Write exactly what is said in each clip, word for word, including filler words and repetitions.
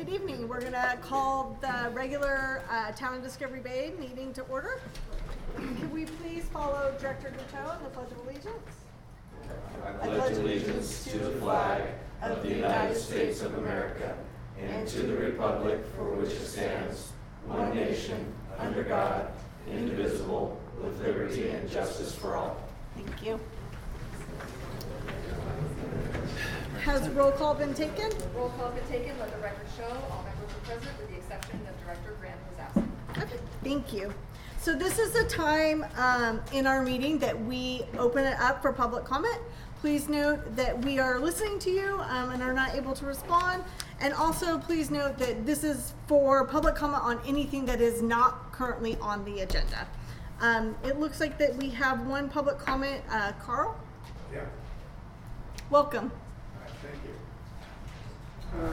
Good evening. We're going to call the regular uh, Town of Discovery Bay meeting to order. Can we please follow Director Duteau in the Pledge of Allegiance? I pledge allegiance to the flag of the United States of America and to the republic for which it stands, one nation, under God, indivisible, with liberty and justice for all. Thank you. Has roll call been taken? Roll call been taken. Let the record show all members are present with the exception of Director Grant was absent. Okay, thank you. So this is a time um, in our meeting that we open it up for public comment. Please note that we are listening to you um, and are not able to respond. And also please note that this is for public comment on anything that is not currently on the agenda. Um, it looks like that we have one public comment. Uh, Carl? Yeah. Welcome. All right, thank you.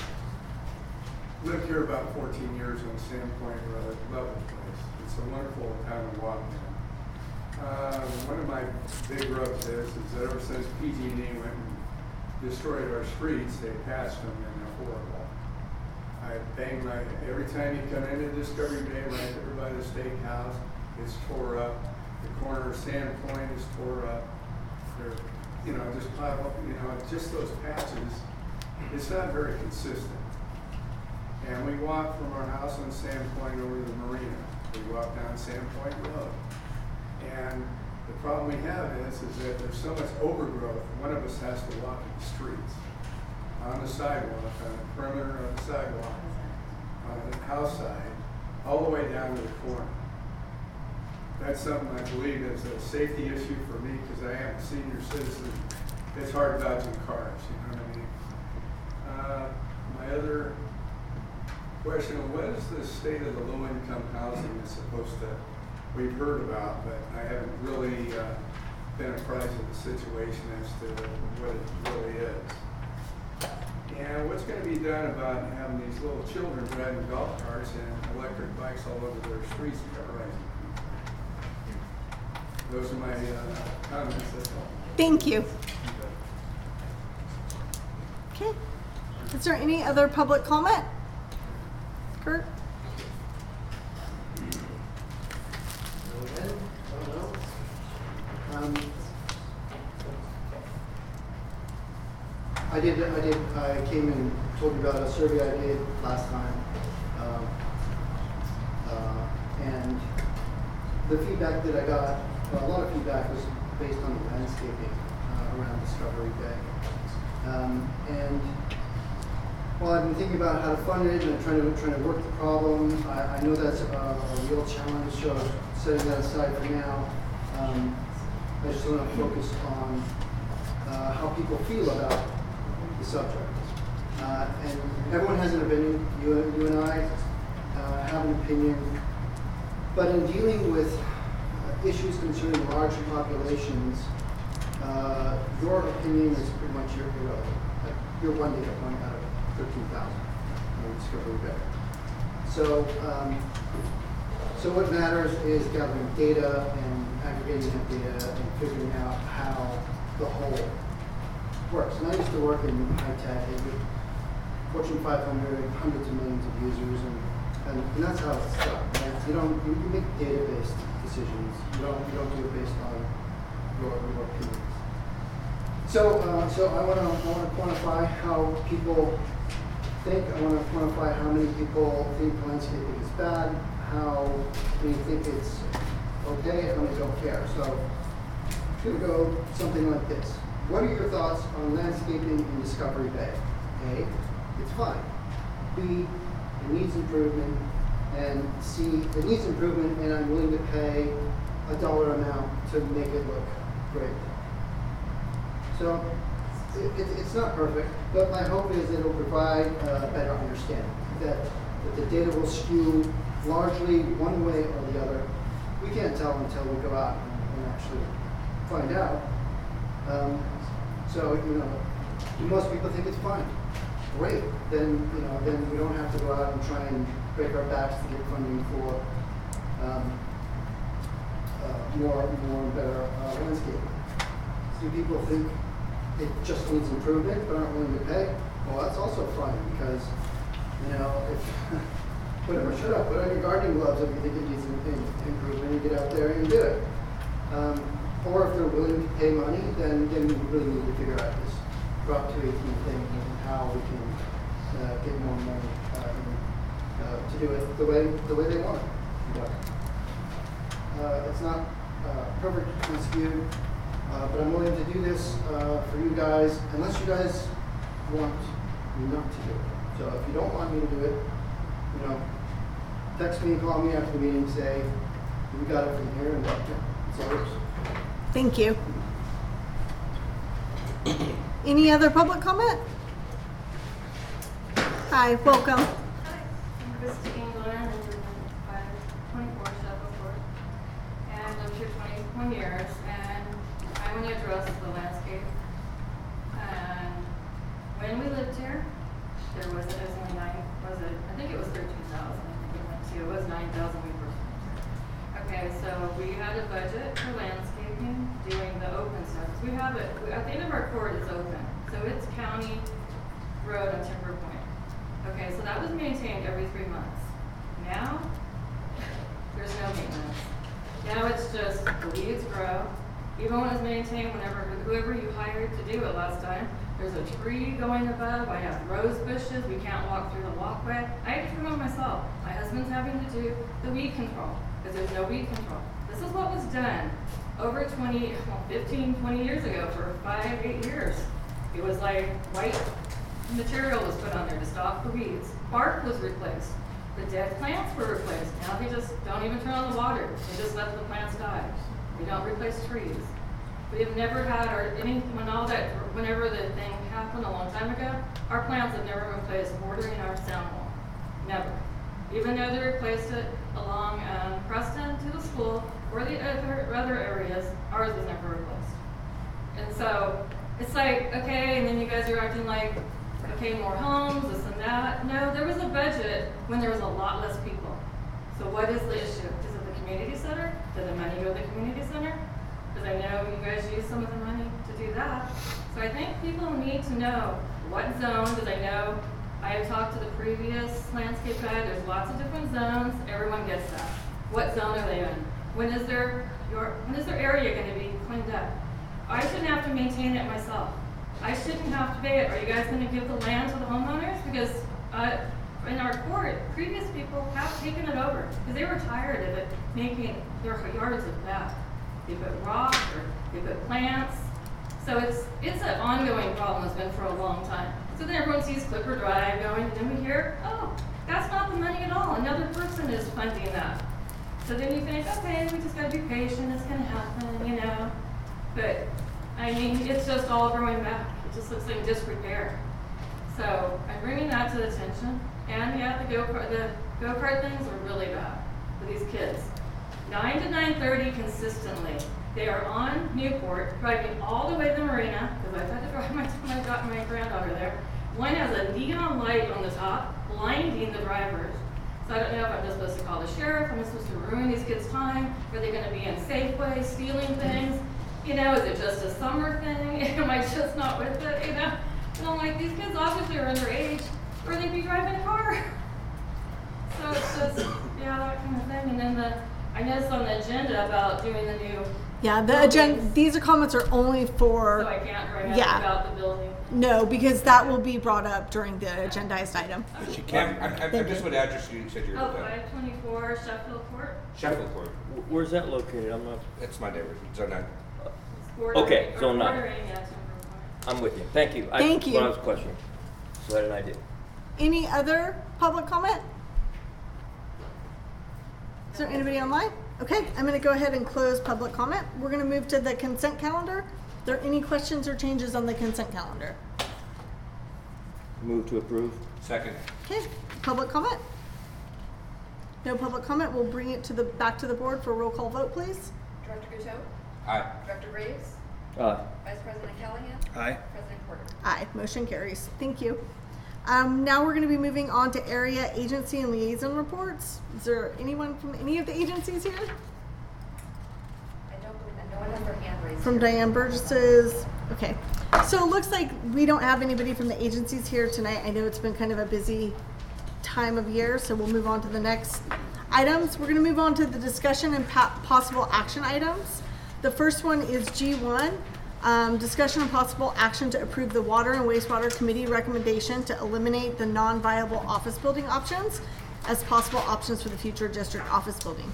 Uh, lived here about fourteen years on Sandpoint Road. Love the place. It's a wonderful town to walk in. Uh, one of my big rubs is, is that ever since P G and E went and destroyed our streets, they patched them and they're horrible. I bang my, every time you come into Discovery Bay, right over by the steakhouse, it's tore up. The corner of Sandpoint is tore up. They're, you know, just pile up, you know, just those patches. It's not very consistent. And we walk from our house on Sandpoint over to the marina. We walk down Sandpoint Road. And the problem we have is, is that there's so much overgrowth, one of us has to walk in the streets, on the sidewalk, on the perimeter of the sidewalk, on the house side, all the way down to the corner. That's something I believe is a safety issue for me because I am a senior citizen. It's hard dodging cars, you know what I mean? Uh, my other question, what is the state of the low-income housing that's supposed to, we've heard about, but I haven't really uh, been apprised of the situation as to what it really is. And what's going to be done about having these little children driving golf carts and electric bikes all over their streets and terrorizing? Those are my uh, comments. That's all. Thank you. Okay. Is there any other public comment? Kurt? Um, I did. I did. I came and told you about a survey I did last time, um, uh, and the feedback that I got, well, a lot of feedback was based on the landscaping uh, around Discovery Bay, um, and well, I've been thinking about how to fund it and I'm trying to trying to work the problem. I, I know that's a, a real challenge, so setting that aside for now. Um, I just want to focus on uh, how people feel about the subject. Uh, and everyone has an opinion. You, you and I uh, have an opinion. But in dealing with uh, issues concerning large populations, uh, your opinion is pretty much irrelevant. Uh, you're one data point out of thirteen thousand in Discovery Bay. So, um, so what matters is gathering data and aggregating that data and figuring out how the whole works. And I used to work in high tech, with Fortune five hundred, hundreds of millions of users, and, and, and that's how it's done. Right? You don't you, you make data-based decisions. You don't you don't do it based on your your opinions. So uh, so I want to I want to quantify how people think. I want to quantify how many people think landscaping is bad, how many think it's okay, and how many don't care. So I'm going to go something like this. What are your thoughts on landscaping in Discovery Bay? A, it's fine. B, it needs improvement. And C, it needs improvement, and I'm willing to pay a dollar amount to make it look great. So it, it, it's not perfect, but my hope is that it will provide a better understanding, that, that the data will skew largely one way or the other. We can't tell until we go out and, and actually find out. Um, so, you know, most people think it's fine. Great. Then, you know, then we don't have to go out and try and break our backs to get funding for um, uh, more, more and better uh, landscaping. Do people think it just needs improvement but aren't willing to pay? Well, that's also fine because You know, if, whatever, shut up, put on your gardening gloves if you think it needs an an improvement and get out there and do it. Um, or if they're willing to pay money, then, then we really need to figure out this Prop two eighteen thing and how we can uh, get more money uh, in, uh, to do it the way the way they want it. Uh, it's not uh, perfectly skewed, uh, but I'm willing to do this uh, for you guys, unless you guys want me not to do it. So if you don't want me to do it, you know, text me, call me after the meeting, say, we got it from here, and yeah, it's all yours. Thank you. Any other public comment? Hi, welcome. Hi, I'm Christine Glenn, and I'm twenty-four Sheffield Court, and I've lived here twenty-one years, and I want to address the landscape. And when we lived here, there was, it was only nine, was it, I think it was thirteen thousand, I think it went to, it was nine thousand we first moved here. Okay, so we had a budget for landscaping, doing the open stuff. We have it, at the end of our court, it's open, so it's county road on Timber Point. Okay, so that was maintained every three months. Now, there's no maintenance. Now it's just the weeds grow. Even when it's maintained, whenever whoever you hired to do it last time, there's a tree going above. I have rose bushes. We can't walk through the walkway. I have to trim them myself. My husband's having to do the weed control because there's no weed control. This is what was done over twenty, well, fifteen, twenty years ago for five, eight years. It was like white material was put on there to stop the weeds. Bark was replaced. The dead plants were replaced. Now they just don't even turn on the water. They just let the plants die. We don't replace trees. We have never had, or any, when all that, whenever the thing happened a long time ago, our plants have never been replaced bordering our sound wall. Never. Even though they replaced it along um, Preston to the school or the other, other areas, ours was never replaced. And so it's like, okay, and then you guys are acting like, okay, more homes, this and that. No, there was a budget when there was a lot less people. So what is the issue? Is it the community center? Did the money go to the community center? Because I know you guys use some of the money to do that. So I think people need to know what zone, because I know I have talked to the previous landscape guy, there's lots of different zones, everyone gets that. What zone are they in? When is their, your, when is their area going to be cleaned up? I shouldn't have to maintain it myself. I shouldn't have to pay it. Are you guys going to give the land to the homeowners? Because uh, in our court, previous people have taken it over because they were tired of it making their yards look bad. They put rock or they put plants. So it's it's an ongoing problem. It's been for a long time. So then everyone sees Clipper Drive going, and then we hear, oh, that's not the money at all. Another person is funding that. So then you think, okay, we just got to be patient. It's going to happen, you know. But I mean, it's just all growing back. It just looks like disrepair. So I'm bringing that to the attention. And yeah, the go-kart, the go-kart things are really bad for these kids. nine to nine thirty consistently. They are on Newport, driving all the way to the marina, because I've had to drive my, my, my granddaughter there. One has a neon light on the top, blinding the drivers. So I don't know if I'm just supposed to call the sheriff, am I supposed to ruin these kids' time? Are they going to be in Safeway stealing things? You know, is it just a summer thing? Am I just not with it, you know? And I'm like, these kids obviously are underage, or they'd be driving a car. So it's just, yeah, that kind of thing. And then the, I noticed on the agenda about doing the new Yeah, the agenda, these are comments are only for, so I can't bring yeah. up about the building. no, because that will be brought up during the agendized item. She can, I, I, I Thank just you. what address you said you were Oh, with. five twenty-four Sheffield Court. Sheffield Court. Wh- Where's that located? I'm not, That's my neighborhood, zone nine. It's bordering- Okay, or zone nine. bordering, yeah, Timber Point. I'm with you. Thank you. I- Thank you. What I was questioning. So I had an idea. Any other public comment? Is there anybody online? Okay, I'm going to go ahead and close public comment. We're going to move to the consent calendar. Are there any questions or changes on the consent calendar? Move to approve. Second. Okay, public comment? No public comment. We'll bring it to the back to the board for a roll call vote, please. Director Gutto, Aye. Director Graves, Aye. Vice President Callahan, Aye. President Porter. Aye, motion carries. Thank you. Um, now we're going to be moving on to area agency and liaison reports. Is there anyone from any of the agencies here? I don't believe, and no one has their hand raised. From here. Diane Burgess's. Okay. So it looks like we don't have anybody from the agencies here tonight. I know it's been kind of a busy time of year, so we'll move on to the next items. We're gonna move on to the discussion and pa- possible action items. The first one is G one, um, discussion and possible action to approve the Water and Wastewater Committee recommendation to eliminate the non-viable office building options as possible options for the future district office building.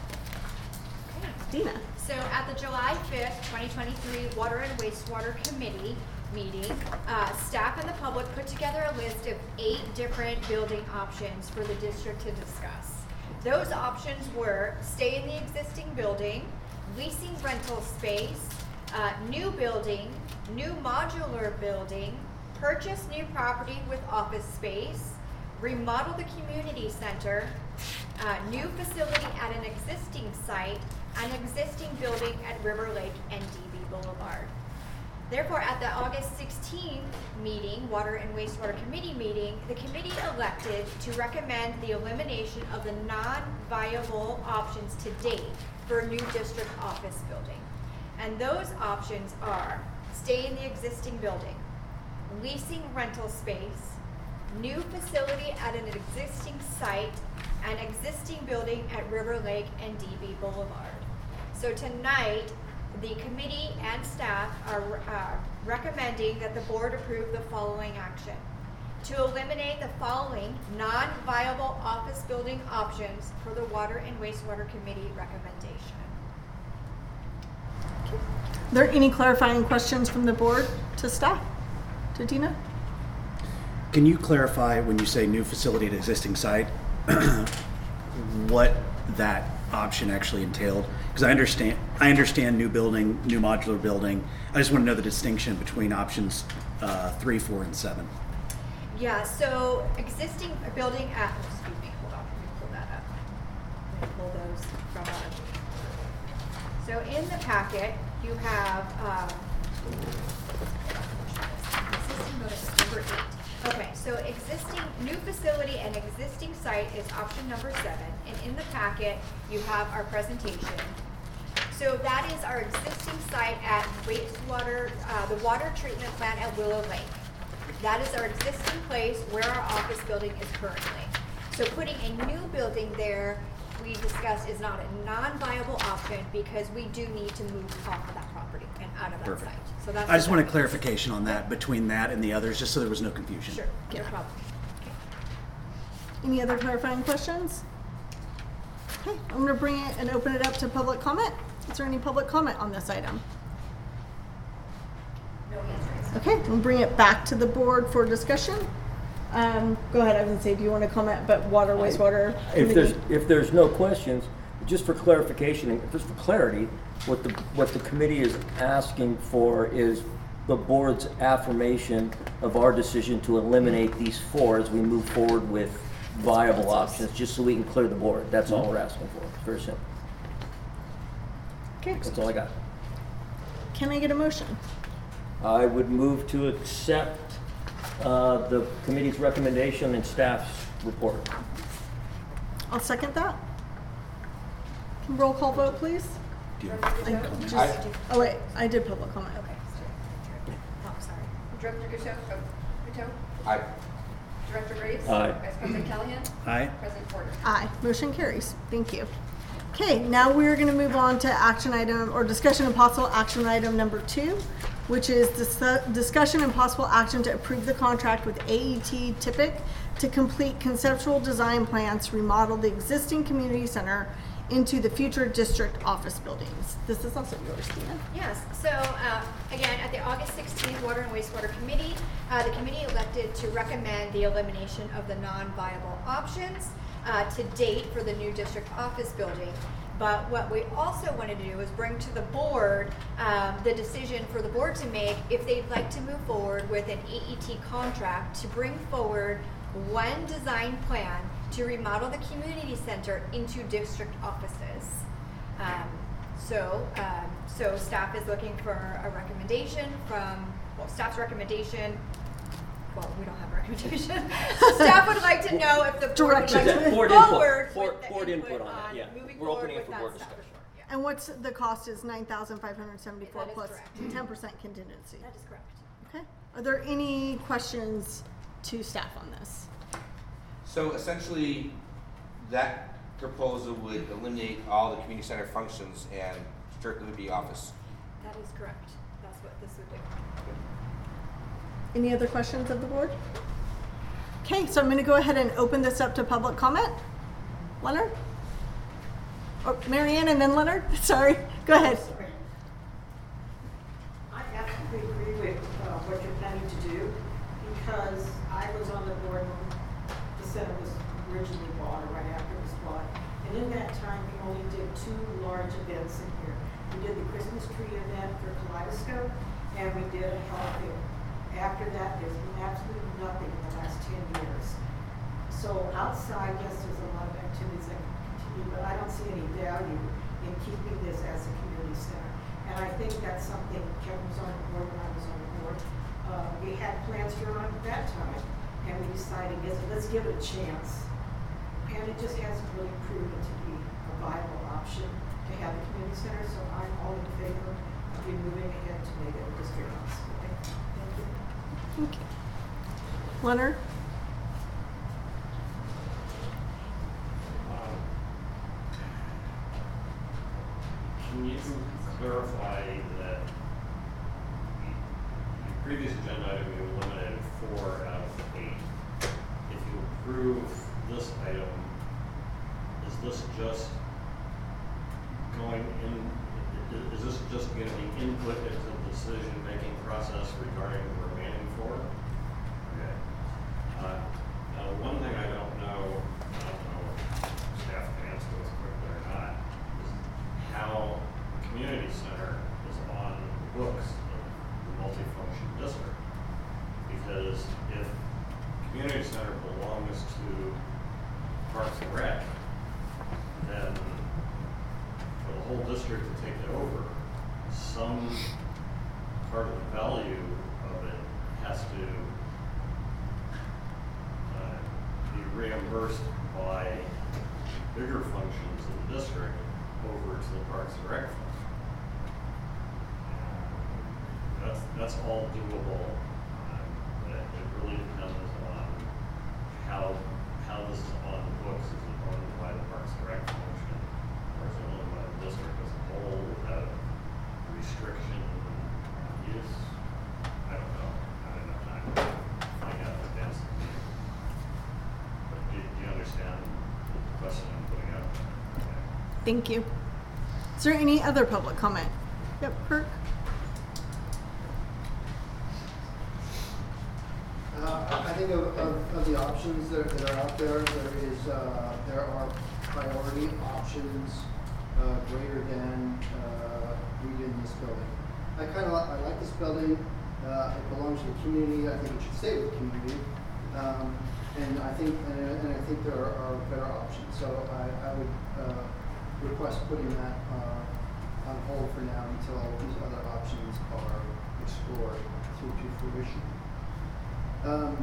Dina. So at the July fifth, twenty twenty-three Water and Wastewater Committee meeting, uh, staff and the public put together a list of eight different building options for the district to discuss. Those options were stay in the existing building, leasing rental space, uh, new building, new modular building, purchase new property with office space, remodel the community center, uh, new facility at an existing site, an existing building at River Lake and D B Boulevard. Therefore, at the August sixteenth meeting, Water and Wastewater Committee meeting, the committee elected to recommend the elimination of the non-viable options to date for a new district office building. And those options are stay in the existing building, leasing rental space, new facility at an existing site, an existing building at River Lake and D B Boulevard. So tonight, the committee and staff are uh, recommending that the board approve the following action. To eliminate the following non-viable office building options for the Water and Wastewater Committee recommendation. Are there any clarifying questions from the board to staff? To Dina? Can you clarify when you say new facility at existing site, what that option actually entailed? Because I understand, I understand new building, new modular building. I just want to know the distinction between options uh, three, four, and seven. Yeah, so existing building at, oh, excuse me, hold on, let me pull that up. Let me pull those from uh So in the packet, you have, um, existing building is number eight. Okay, so existing, new facility and existing site is option number seven, and in the packet, you have our presentation. So that is our existing site at wastewater, uh, the water treatment plant at Willow Lake. That is our existing place where our office building is currently. So putting a new building there, we discussed, is not a non-viable option because we do need to move off of that property and out of that Perfect. site. So that's I just what wanted that clarification on that between that and the others, just so there was no confusion. is. Sure, no Yeah. problem. Any other clarifying questions? Okay, I'm gonna bring it and open it up to public comment. Is there any public comment on this item? No answers. Okay, we'll bring it back to the board for discussion. Um, go ahead, I was gonna say, do you wanna comment, but water, wastewater If there's, committee? if there's no questions, just for clarification, and just for clarity, what the, what the committee is asking for is the board's affirmation of our decision to eliminate these four as we move forward with viable options, just so we can clear the board. That's all we're asking for. It's very simple. Okay, That's all I got. can I get a motion? I would move to accept uh, the committee's recommendation and staff's report. I'll second that. Can roll call vote, please? Do you- I just, oh wait, I did public comment. Okay. Oh, sorry. Director Gusheau, oh, Gutto, Aye. Director Graves. Aye. Vice President Callahan. Aye. President Porter. Aye, motion carries. Thank you. Okay, now we're going to move on to action item or discussion and possible action item number two, which is dis- discussion and possible action to approve the contract with A E T Tippett to complete conceptual design plans to remodel the existing community center into the future district office buildings. This is also yours, Tina. Yes, so uh, again, at the August sixteenth Water and Wastewater Committee, uh, the committee elected to recommend the elimination of the non-viable options uh, to date for the new district office building. But what we also wanted to do is bring to the board um, the decision for the board to make if they'd like to move forward with an A E T contract to bring forward one design plan to remodel the community center into district offices. Um, so, um, so staff is looking for a recommendation from, well, staff's recommendation, well, we don't have a recommendation. So staff would like to know if the board would Direction. like to move Board input. forward Board- with the board input input on that, on yeah. moving We're forward opening it with for that board stuff. discussion. Yeah, And what's the cost is nine thousand five hundred seventy-four That is plus correct. ten percent contingency. that is correct. Okay. Are there any questions to staff on this? So essentially, that proposal would eliminate all the community center functions and strictly be office. That is correct. That's what this would do. Any other questions of the board? Okay, so I'm going to go ahead and open this up to public comment. Leonard? Or Marianne and then Leonard? Sorry. Go ahead. Sorry. I absolutely agree with uh, what you're planning to do, because I was on the board when the center was originally bought, or right after it was bought. And in that time, we only did two large events in here. We did the Christmas tree event for Kaleidoscope, and we did a health fair. After that, there's been absolutely nothing in the last ten years. So outside, yes, there's a lot of activities that can continue, but I don't see any value in keeping this as a community center. And I think that's something Kevin was on the board when I was on the board. Uh, we had plans for it at that time, and we decided, yes, let's give it a chance. And it just hasn't really proven to be a viable option to have a community center, so I'm all in favor of you moving ahead to make it a district hospital. Thank you. Okay. Leonard? Um, Can you clarify that the, the previous agenda item, you eliminated four out of eight? If you approve this item, is this just going in, i- is this just going to be input into the decision-making process regarding the remaining four? Okay. Uh, now, one thing I don't know, I don't know if staff can answer this quickly or not, is how the community center is on the books of the multifunction district. Because if community center belongs to Parks and Rec, then for the whole district to take it over, some part of the value of it has to uh, be reimbursed by bigger functions of the district over to the Parks and Rec fund. And that's that's all doable. Um, but it, it really depends on how how this is on the books. Is it owned by the Parks and Rec function, or is it owned by the district as a whole without restriction on use? I don't know. I don't have time to find out in advance. But do, do you understand the question I'm putting out? Okay. Thank you. Is there any other public comment? Yep, Kirk? Uh, I think of, of, of the options that, that are out there, there is, uh, there are priority options, uh, greater than, uh, reading this building. I kinda li- I like this building, uh, it belongs to the community, I think it should stay with the community. Um, and I think, and, and I think there are, are better options, so I, I would, uh, request putting that, uh, on hold for now until these other options are explored through to fruition. Um,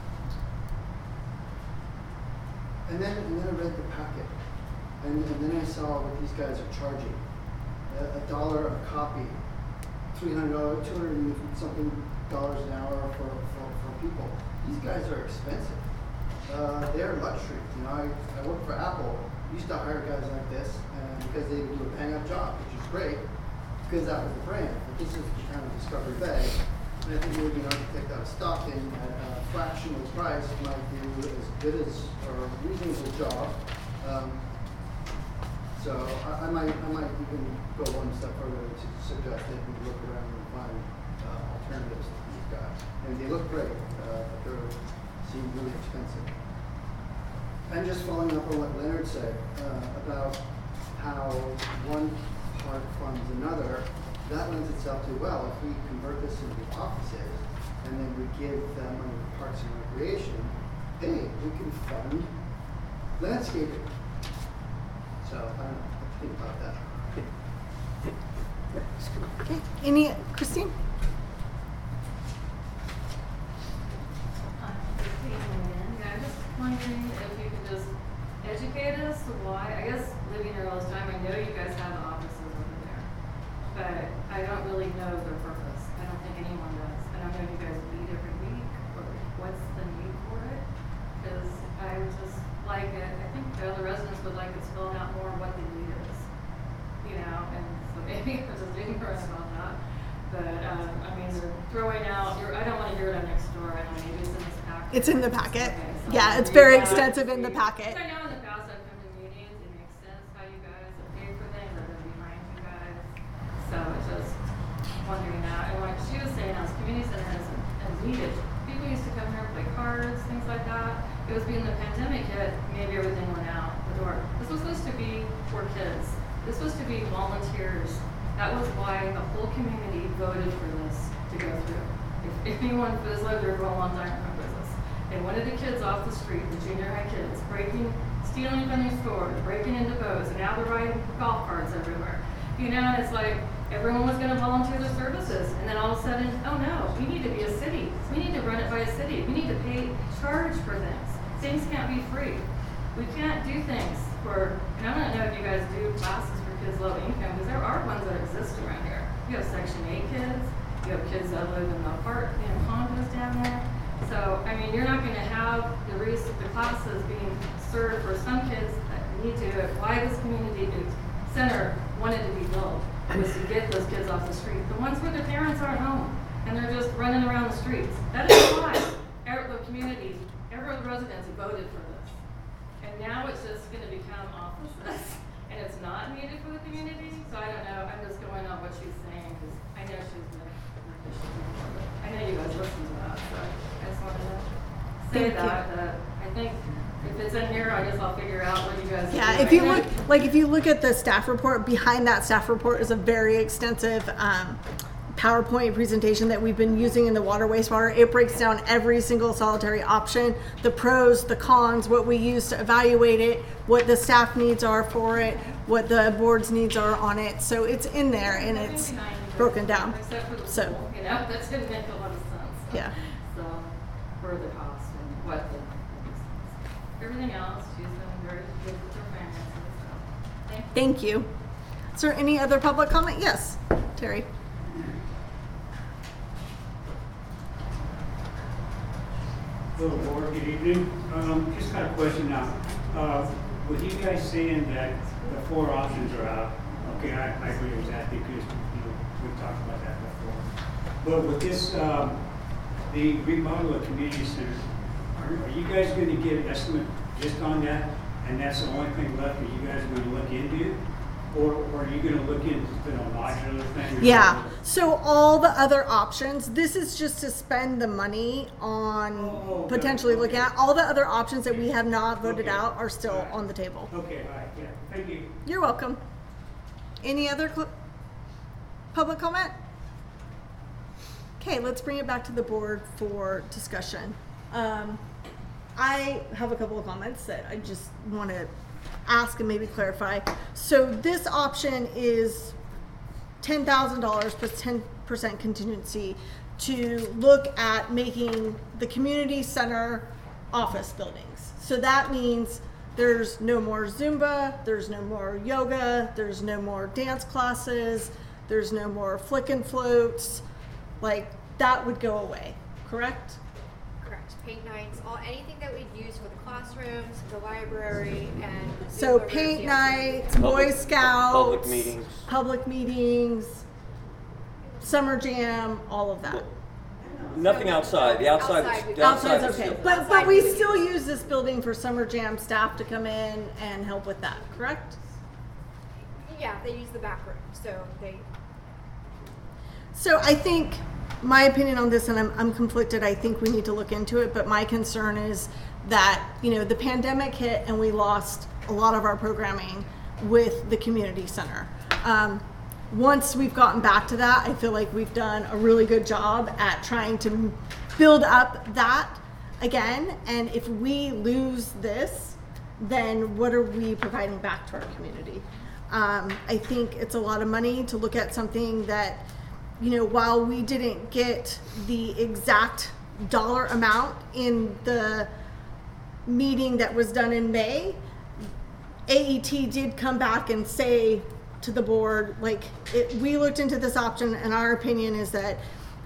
and then and then I read the packet, and, and then I saw what these guys are charging. A, a dollar a copy, three hundred dollars, two hundred and something dollars an hour for, for, for people. These guys are expensive. Uh, they're luxury. You know, I, I work for Apple. I used to hire guys like this uh, because they would do a bang up job, which is great because that was the brand. But this is kind of Discovery Bay. And I think maybe an architect out of Stockton at a fractional price might do as good as or a reasonable job. Um, so I, I might I might even go one step further to suggest that we look around and find uh, alternatives to these guys. And they look great, uh, but they seem really expensive. And just following up on what Leonard said uh, about how one part funds another. That lends itself to, well, if we convert this into offices and then we give them money to Parks and Recreation, hey, we can fund landscaping. So I don't know, let's think about that. Okay. Any, Christine? Hi, Christine Lynn. Yeah, I'm just wondering if you could just educate us why, I guess living here all this time, I know you guys have offices over there, but I don't really know their purpose. I don't think anyone does. I don't know if you guys meet every week or what's the need for it. Because I was just like it, I think the other residents would like it spelled out more what the need is, you know, and so maybe we're just ignorant about that. But, um, I mean, they're throwing out, you're, I don't wanna hear it on next door, I know maybe it's in this packet. It's in the packet. Okay, so Yeah, I'll it's read very that. extensive in the packet. I know in the past I've come to meetings, it makes sense how you guys have paid for things, I've been behind you guys. So it's just wondering that, and like she was saying, as community center has, has needed, people used to come here and play cards, things like that. It was being the pandemic hit, maybe everything went out the door. This was supposed to be for kids. This was to be volunteers. That was why the whole community voted for this to go through. If anyone who's lived there for a long time remembers this. They wanted the kids off the street, the junior high kids, breaking, stealing from these stores, breaking into boats, and now they're riding golf carts everywhere. You know, and it's like everyone was going to volunteer their services, and then all of a sudden, oh no, we need to be a city. We need to run it by a city. We need to pay, charge for things. Things can't be free. We can't do things for, and I don't know if you guys do classes for kids low income, because there are ones that exist around here. You have Section eight kids, you have kids that live in the park, you know, condos down there. So, I mean, you're not going to have the res- the classes being served for some kids that need to. Why this community center wanted to be built was to get those kids off the street. The ones where their parents aren't home and they're just running around the streets. That is why every, the community, every of the residents voted for this. And now it's just going to become offices, and it's not needed for the community. So I don't know. I'm just going on what she's saying because I know she's been. I know you guys listen to that, so I just wanted to say Thank that. you. That I think if it's in here, I guess I'll figure out what you guys. Yeah, do. if you I know- look, like if you look at the staff report, behind that staff report is a very extensive um, PowerPoint presentation that we've been using in the water wastewater. It breaks down every single solitary option, the pros, the cons, what we use to evaluate it, what the staff needs are for it, what the board's needs are on it. So it's in there and it's broken down. Except for the So, pool, you know, that didn't make a lot of sense. yeah. So, for the cost and what the, everything else, she's been very good with her finances, so, thank you. Thank you. Is there any other public comment? Yes, Terry. Hello, board, good evening. Um, just got a question now. Uh, with you guys saying that the four options are out, okay, I, I agree with that because, you know, we've talked about that before. But with this, um, the remodel of community center, are, are you guys gonna get an estimate just on that? And that's the only thing left that you guys are gonna look into? Or, or are you gonna look into the modular thing? or Yeah, something? so all the other options, this is just to spend the money on Oh, potentially okay. looking at. All the other options that we have not voted Okay. out are still Alright. on the table. Okay, all right, yeah, thank you. You're welcome. Any other cl- public comment? Okay, let's bring it back to the board for discussion. Um, I have a couple of comments that I just want to ask and maybe clarify. So this option is ten thousand dollars plus ten percent contingency to look at making the community center office buildings. So that means there's no more Zumba, there's no more yoga, there's no more dance classes, there's no more flick and floats. Like, that would go away, correct? Correct. Paint nights, all, anything that we'd use for the classrooms, the library, and. the So Zumba paint rooms, nights, Boy Public- Scouts. public meetings. Public meetings, summer jam, all of that. Nothing outside, the outside, Outside we- the outside Outside's is okay, still. but, but we still use this building for summer jam staff to come in and help with that, correct? Yeah, they use the back room, so they, So I think, my opinion on this, and I'm, I'm conflicted, I think we need to look into it, but my concern is that, you know, the pandemic hit and we lost a lot of our programming with the community center. Um, once we've gotten back to that, I feel like we've done a really good job at trying to build up that again, and if we lose this, then what are we providing back to our community? Um, I think it's a lot of money to look at something that, you know, while we didn't get the exact dollar amount in the meeting that was done in May, A E T did come back and say to the board, like, it, we looked into this option and our opinion is that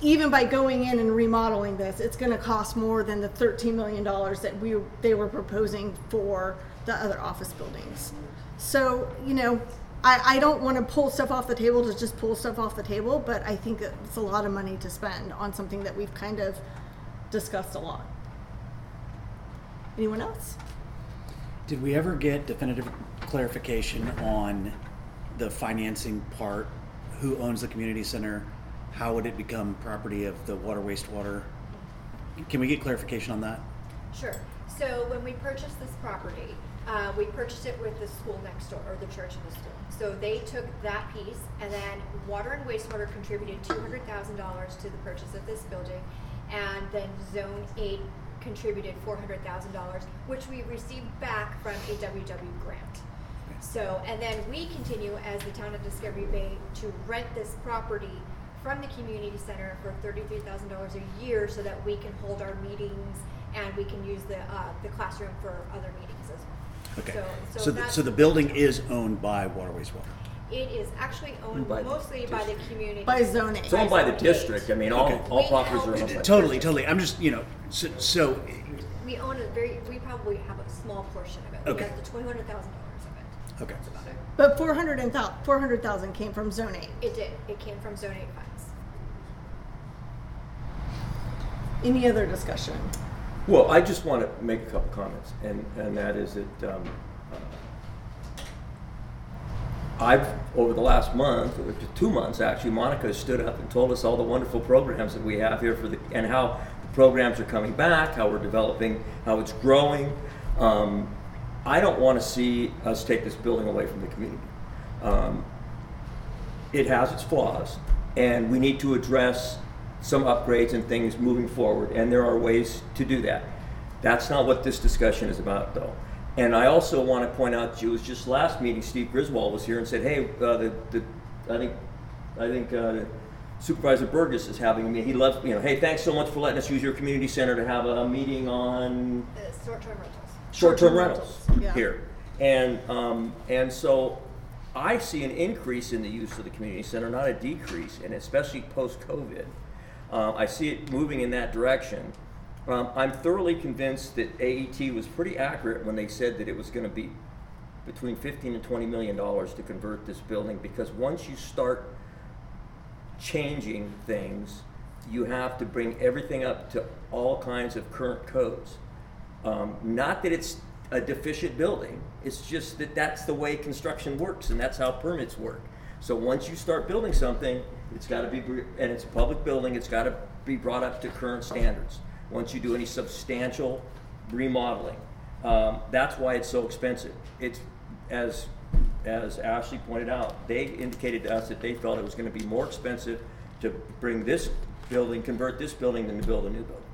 even by going in and remodeling this, it's gonna cost more than the thirteen million dollars that we, they were proposing for the other office buildings. So, you know, I, I don't wanna pull stuff off the table to just pull stuff off the table, but I think that it's a lot of money to spend on something that we've kind of discussed a lot. Anyone else? Did we ever get definitive clarification on the financing part? Who owns the community center? How would it become property of the water wastewater? Can we get clarification on that? Sure. So when we purchased this property, uh, we purchased it with the school next door, or the church and the school. So they took that piece, and then water and wastewater contributed two hundred thousand dollars to the purchase of this building, and then Zone eight contributed four hundred thousand dollars, which we received back from a W W grant. So, and then we continue as the town of Discovery Bay to rent this property from the community center for thirty-three thousand dollars a year, so that we can hold our meetings and we can use the uh, the classroom for other meetings as well. Okay. So, so, So, the, that's- so the building is owned by water wastewater. It is actually owned By the mostly by the community. By Zone eight. It's owned by the district. I mean, all, Okay. all properties are owned by the Totally, district. totally. I'm just, you know, so, so We own a very, we probably have a small portion of it. Okay. We have the two hundred thousand dollars of it. okay. But four hundred and thou, four hundred thousand came from Zone eight. It did. It came from Zone eight funds. Any other discussion? Well, I just want to make a couple comments, and, and that is that um, I've, over the last month, or two months actually, Monica has stood up and told us all the wonderful programs that we have here for the, and how the programs are coming back, how we're developing, how it's growing. Um, I don't want to see us take this building away from the community. Um, it has its flaws, and we need to address some upgrades and things moving forward, and there are ways to do that. That's not what this discussion is about, though. And I also want to point out, it was just last meeting, Steve Griswold was here and said, hey, uh, the, the, I think, I think uh, Supervisor Burgess is having a meeting. He loves, you know, hey, thanks so much for letting us use your community center to have a meeting on The short-term rentals. short-term Short-term rentals rentals, yeah. here. And, um, and so I see an increase in the use of the community center, not a decrease, and especially post-COVID. Uh, I see it moving in that direction. Um, I'm thoroughly convinced that A E T was pretty accurate when they said that it was going to be between fifteen and twenty million dollars to convert this building, because once you start changing things, you have to bring everything up to all kinds of current codes. Um, not that it's a deficient building, it's just that that's the way construction works, and that's how permits work. So once you start building something, it's got to be, and it's a public building, it's got to be brought up to current standards. Once you do any substantial remodeling, um, that's why it's so expensive. It's, as as Ashley pointed out, they indicated to us that they felt it was going to be more expensive to bring this building, convert this building, than to build a new building.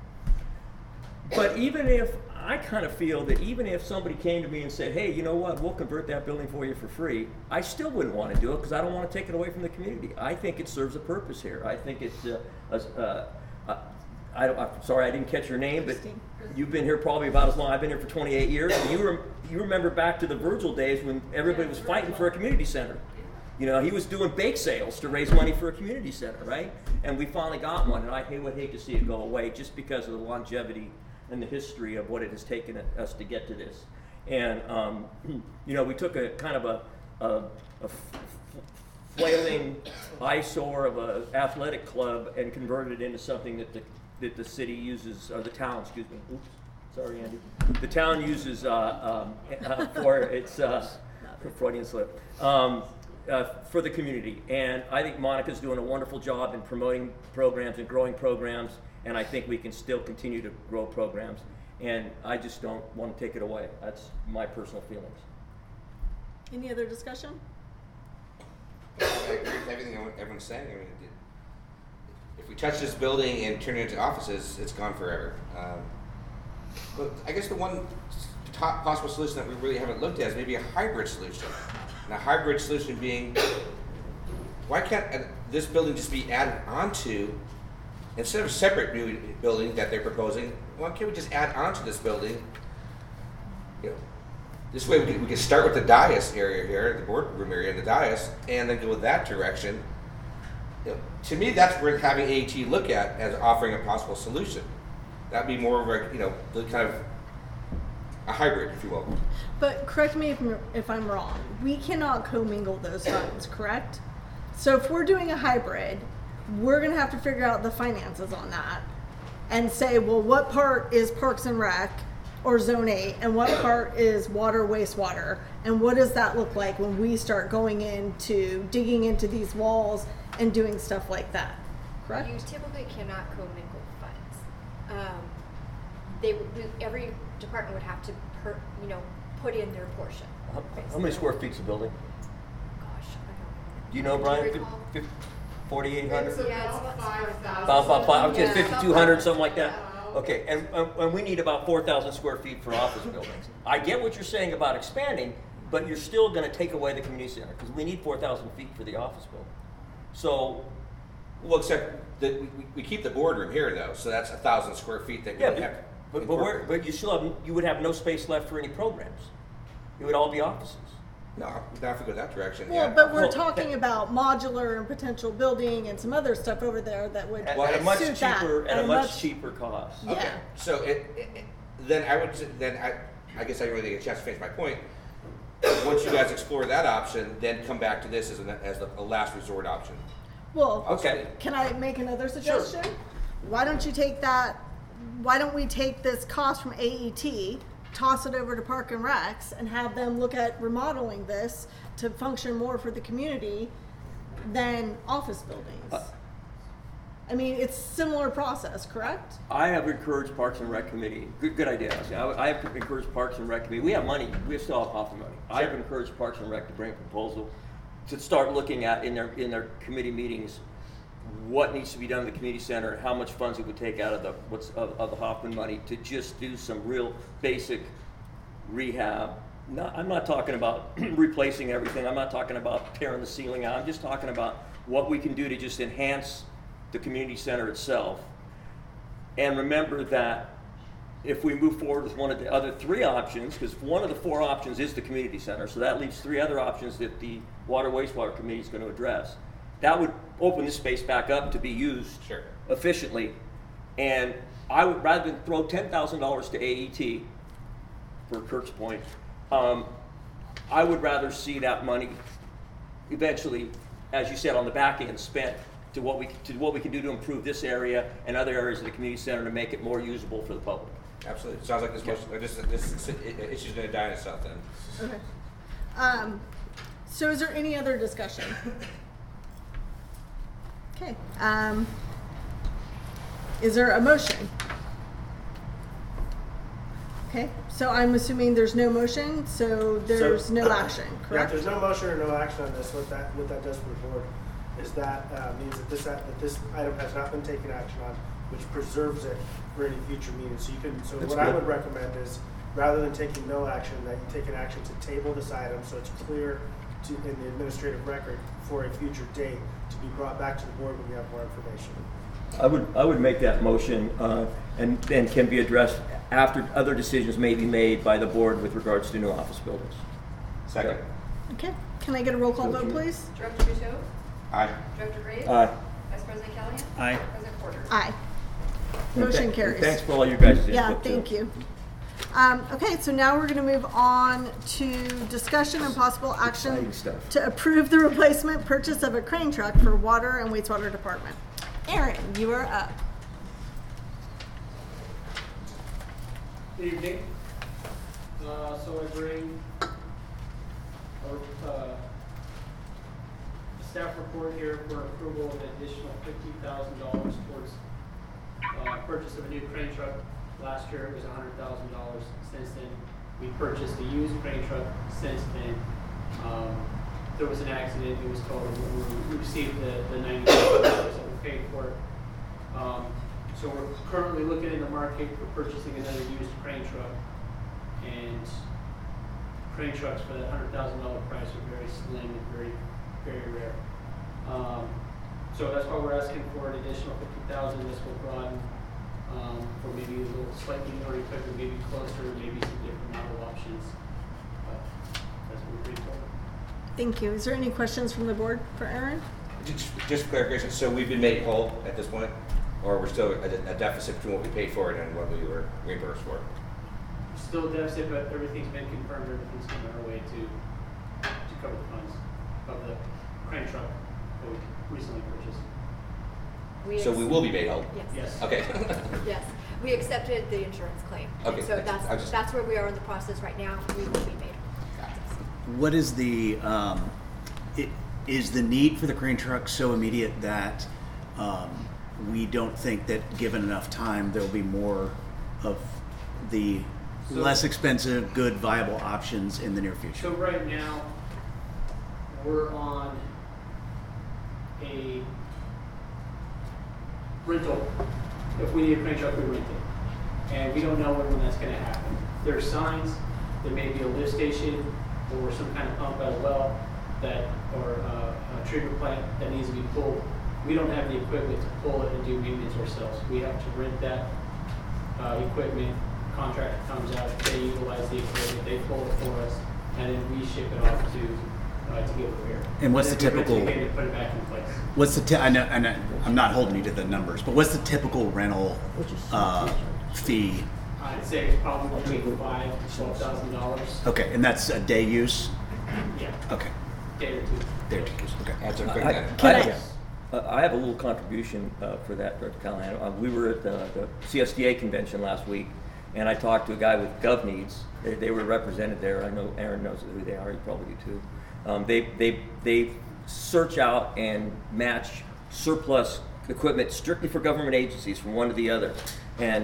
But even if, I kind of feel that even if somebody came to me and said, hey, you know what, we'll convert that building for you for free, I still wouldn't want to do it, because I don't want to take it away from the community. I think it serves a purpose here. I think it's, uh, a, uh, uh, I don't, I'm sorry I didn't catch your name, but you've been here probably about as long. I've been here for twenty-eight years, and you, rem, you remember back to the Virgil days when everybody was fighting for a community center. You know, he was doing bake sales to raise money for a community center, right? And we finally got one, and I would hate to see it go away just because of the longevity and the history of what it has taken us to get to this. And, um, you know, we took a kind of a, a, a flailing eyesore of an athletic club and converted it into something that the, that the city uses, or the town, excuse me. Oops, sorry, Andy. The town uses uh, um, uh, for its, uh, Freudian slip, um, uh, for the community. And I think Monica's doing a wonderful job in promoting programs and growing programs. And I think we can still continue to grow programs. And I just don't want to take it away. That's my personal feelings. Any other discussion? I agree with everything everyone's saying. I mean, if we touch this building and turn it into offices, it's gone forever. Um, but I guess the one top possible solution that we really haven't looked at is maybe a hybrid solution. And a hybrid solution being, why can't this building just be added onto, instead of a separate new building that they're proposing, why can't we just add on to this building? You know, this way we can, we can start with the dais area here, the boardroom area and the dais, and then go with that direction. you know, to me, that's where having A E T look at as offering a possible solution. That'd be more of a, you know, the kind of a hybrid, if you will. But correct me if, if I'm wrong, we cannot commingle those funds, correct? So if we're doing a hybrid, we're gonna have to figure out the finances on that and say, well, what part is Parks and Rec or Zone eight and what part is water, wastewater? And what does that look like when we start going into, digging into these walls and doing stuff like that, correct? You typically cannot commingle funds. Um, they, would- we- every department would have to, per, you know, put in their portion. How, how many square feet's the building? Gosh, I Do you know, Do Brian? you recall? forty-eight hundred? It's Yeah, it's about about five thousand. About, about five, okay, Yeah. fifty-two hundred, something like that? Okay, and, and and we need about four thousand square feet for office buildings. I get what you're saying about expanding, but you're still gonna take away the community center, because we need four thousand feet for the office building. So, Well, except that we, we- we keep the boardroom here though, so that's a thousand square feet that we yeah, would have. but, but where, but you still have, you would have no space left for any programs. It would all be offices. No, we don't have to go that direction. Well, yeah. but we're Well, talking that- about modular and potential building and some other stuff over there that would At, Well, at a much suit that, cheaper, at at a a much much- cheaper cost. Yeah. Okay, so it, it, it- then I would, s- then I, I guess I didn't really get a chance to finish my point. Once you guys explore that option, then come back to this as a, as a last resort option. Well, Okay. can I make another suggestion? Why don't you take that, why don't we take this cost from A E T, toss it over to Park and Recs, and have them look at remodeling this to function more for the community than office buildings? Uh, I mean, it's similar process, correct? I have encouraged Parks and Rec Committee, good, good idea. I, I have encouraged Parks and Rec Committee, we have money, we still have half the money. I have encouraged Parks and Rec to bring a proposal to start looking at in their, in their committee meetings, what needs to be done in the community center, how much funds it would take out of the, what's, of, of the Hoffman money to just do some real basic rehab. Not, I'm not talking about replacing everything, I'm not talking about tearing the ceiling out, I'm just talking about what we can do to just enhance the community center itself. And remember that if we move forward with one of the other three options, because one of the four options is the community center, so that leaves three other options that the Water Wastewater Committee is going to address. That would open this space back up to be used Sure. efficiently. And I would, rather than throw ten thousand dollars to A E T, for Kirk's point, um, I would rather see that money eventually, as you said, on the back end, spent to what we to what we can do to improve this area and other areas of the community center to make it more usable for the public. Absolutely. Sounds like this motion, or this, this issue's gonna die in itself then. Okay. Um, so is there any other discussion? Okay, um, is there a motion? Okay, so I'm assuming there's no motion, so there's So- no action, Yeah, if correct? there's no motion or no action on this, what that, what that does for the board is that uh, means that this, that this item has not been taken action on, which preserves it for any future meeting. So you can, so That's what I good. would recommend is, rather than taking no action, that you take an action to table this item so it's clear to, in the administrative record for a future date to be brought back to the board when you have more information. I would, I would make that motion, uh, and then can be addressed after other decisions may be made by the board with regards to new office buildings. Second. Okay, can I get a roll call Go vote, through. please? Director Buteau? Aye. Director Graves? Aye. Vice President Callahan? Aye. President Porter? Aye. And Motion th- carries. and Thanks for all you guys' input. Yeah, too. thank you. Um, okay, so now we're gonna move on to discussion and possible action Exciting stuff. to approve the replacement purchase of a crane truck for water and wastewater department. Aaron, you are up. Good evening. Uh, so I bring a, uh, a staff report here for approval of an additional fifty thousand dollars towards uh, purchase of a new crane truck. Last year it was one hundred thousand dollars. Since then, we purchased a used crane truck. Since then, um, there was an accident. It was totaled. We received the, the ninety thousand dollars that we paid for it. Um, so we're currently looking in the market for purchasing another used crane truck. And crane trucks for that one hundred thousand dollars price are very slim and very, very rare. Um, so that's why we're asking for an additional fifty thousand dollars. This will broaden um, for maybe a little slightly more equipment, maybe closer, maybe some different model options. But that's what we're pretty for. Thank you. Is there any questions from the board for Aaron? Just, just clarification, so we've been made whole at this point? Or we're still at a deficit between what we paid for it and what we were reimbursed for? Still a deficit, but everything's been confirmed, everything's coming our way to, to cover the funds of the crane truck that we recently purchased. So we will be made whole? Yes. Yes. Okay. Yes, we accepted the insurance claim. And Okay, So I that's, just- that's where we are in the process right now. We will be made. What is the, um, it, is the need for the crane truck so immediate that um, we don't think that given enough time, there'll be more of the So- less expensive, good, viable options in the near future? So right now, we're on a rental. If we need a crane truck, we rent it. And we don't know when that's gonna happen. There are signs, there may be a lift station or some kind of pump at a well that, or uh, a treatment plant that needs to be pulled. We don't have the equipment to pull it and do maintenance ourselves. We have to rent that uh, equipment. Contractor comes out, they utilize the equipment, they pull it for us, and then we ship it off to, uh, to get repaired. And what's the then we rent it typical- again and put it back in place. What's the, ti- I know, I know, I'm not holding you to the numbers, but what's the typical rental uh, fee? I'd say it's probably between five to twelve thousand dollars. Okay, and that's a day use? Yeah, Okay, day or two. day or two use, okay. That's a I, quick I, minute. Can I I- have, uh, I have a little contribution uh, for that, Director Callahan. Uh, we were at the, the C S D A convention last week, and I talked to a guy with GovNeeds. They, they were represented there. I know Aaron knows who they are. You probably do too. Um, they, they, they search out and match surplus equipment strictly for government agencies from one to the other. And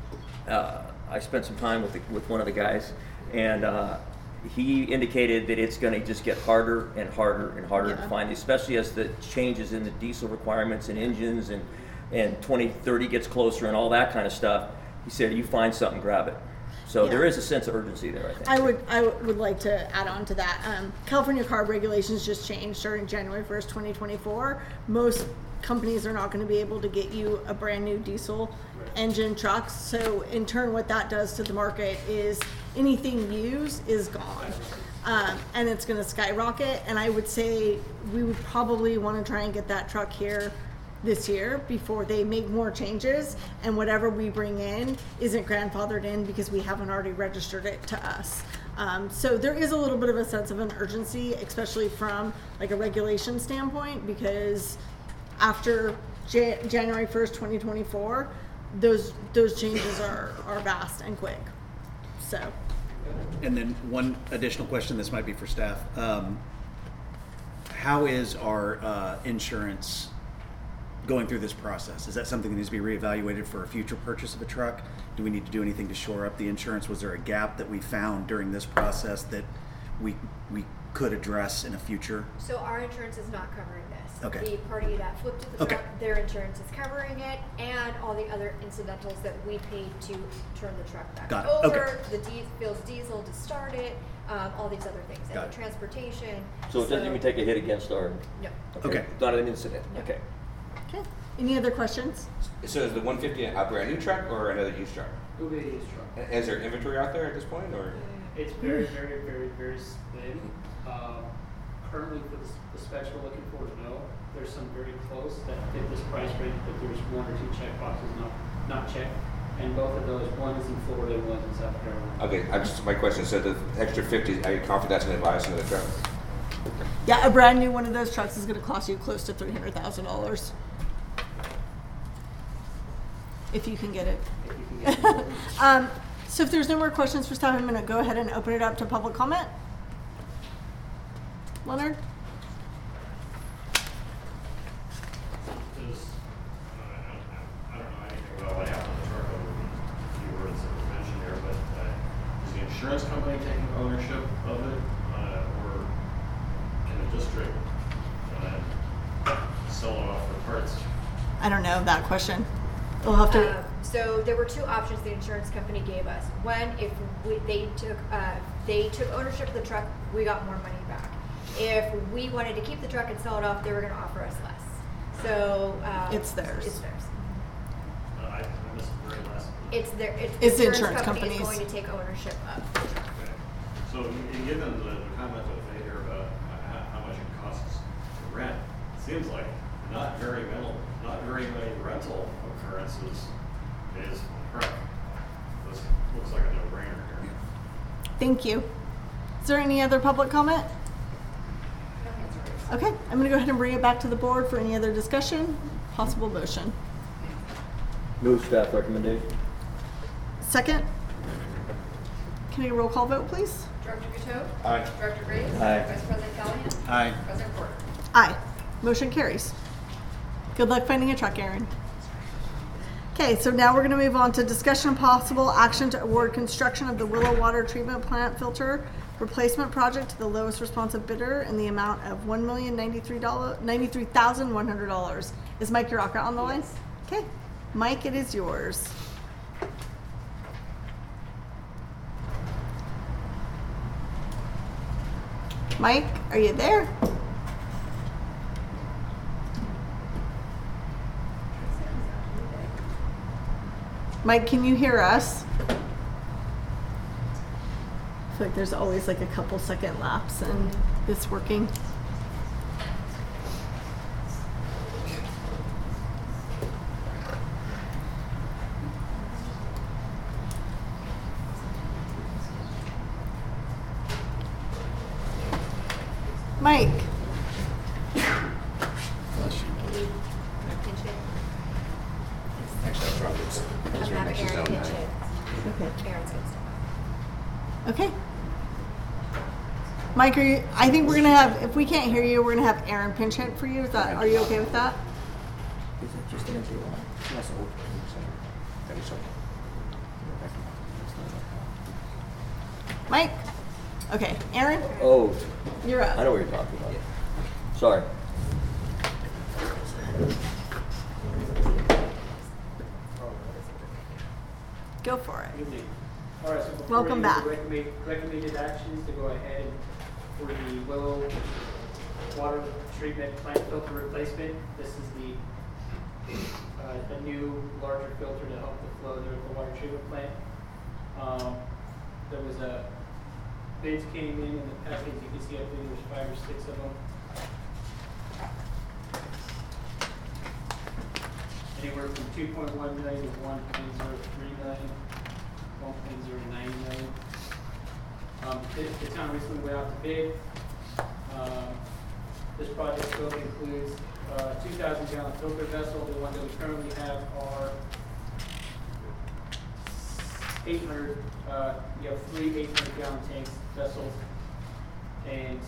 uh, I spent some time with the, with one of the guys, and uh, he indicated that it's going to just get harder and harder and harder to Yeah. find, especially as the changes in the diesel requirements and engines and and twenty thirty gets closer and all that kind of stuff. He said, you find something, grab it. So Yeah. there is a sense of urgency there, I think. I would, I would like to add on to that. Um, California CARB regulations just changed starting January first, twenty twenty-four. Most companies are not going to be able to get you a brand new diesel engine truck. So in turn, what that does to the market is anything used is gone. Um, and it's going to skyrocket. And I would say we would probably want to try and get that truck here this year before they make more changes, and whatever we bring in isn't grandfathered in because we haven't already registered it to us. Um, so there is a little bit of a sense of an urgency, especially from like a regulation standpoint, because after Ja- January first, twenty twenty-four, those those changes are, are vast and quick. So And then one additional question, this might be for staff. Um, how is our uh, insurance going through this process? Is that something that needs to be reevaluated for a future purchase of a truck? Do we need to do anything to shore up the insurance? Was there a gap that we found during this process that we we could address in a future? So our insurance is not covering this. Okay. The party that flipped the Okay. truck, their insurance is covering it, and all the other incidentals that we paid to turn the truck back Got it. over, Okay. the di- Bill's diesel to start it, um, all these other things, Got and it. the transportation. So it doesn't even take a hit against our, No. Okay. Not an incident, No. okay. okay. Any other questions? So is the one fifty a brand new truck or another used truck? It'll be a used truck. Is there inventory out there at this point, or? It's very, very, very, very thin. Um, currently, for the, s- the specs we're looking for, no. There's some very close that fit this price range, but there's one or two check boxes not, not checked. And both of those, one is in Florida, and one's in South Carolina. Okay, I just, my question, so the extra fifty, are you confident that's gonna buy us another truck? Yeah, a brand new one of those trucks is going to cost you close to three hundred thousand dollars. If you can get it. If you can get it. um, so if there's no more questions for staff, I'm going to go ahead and open it up to public comment. Leonard? Does, uh, I don't, I don't know anything about what happened to the truck other than a few words that were mentioned here, but, uh, is the insurance company taking ownership of it, uh, or can the district, uh, sell it off for parts? I don't know that question. We'll have to. Um, so there were two options the insurance company gave us. One, if we, they took uh, they took ownership of the truck, we got more money back. If we wanted to keep the truck and sell it off, they were going to offer us less. So um, It's theirs. It's theirs. Uh, I, I missed the very last. It's their. It's, It's the the insurance insurance company is companies. going to take ownership of the truck. Okay. So, in- given the, the comment that was made here about how, how much it costs to rent, seems like not very minimal, not very many rental occurrences is correct. This looks like a no-brainer here. Thank you. Is there any other public comment? Okay, I'm gonna go ahead and bring it back to the board for any other discussion, possible motion. Move staff recommendation. Second? Can I get a roll call vote, please? Director Guteau? Aye. Director Graves? Aye. Vice President Callahan? Aye. President Porter? Aye. Motion carries. Good luck finding a truck, Aaron. Okay, so now we're gonna move on to discussion and possible action to award construction of the Willow Water Treatment Plant filter replacement project to the lowest responsive bidder in the amount of one million ninety-three dollars, ninety-three thousand one hundred dollars. Is Mike Uraka on the line? Okay, Mike, it is yours. Mike, are you there? Mike, can you hear us? I feel like there's always like a couple second lapse in this working. Mike. Actually, that's probably, that's right next to zone nine. Okay. Aaron's good stuff. Okay. Mike, are you, I think we're gonna have, if we can't hear you, we're gonna have Aaron pinch hit for you. Is that, are you okay with that? Is it just an empty line? Yes, old. That is okay. Mike? Okay, Aaron, Oh, you're I know up. what you're talking about. Sorry. Go for it. Good evening. All right, so before Welcome you, back. the recommend- recommended actions to go ahead for the Willow water treatment plant filter replacement. This is the, uh, a new larger filter to help the flow there at the water treatment plant. Um, there was a, bids came in in the package, you can see I think there's five or six of them. Anywhere from two point one million to one point zero three million, one point zero nine million. Um, the, the town recently went out to bid. Um, this project scope includes, uh, two thousand gallon filter vessel. The ones that we currently have are eight hundred, uh, you have three eight hundred gallon tanks, vessels, and,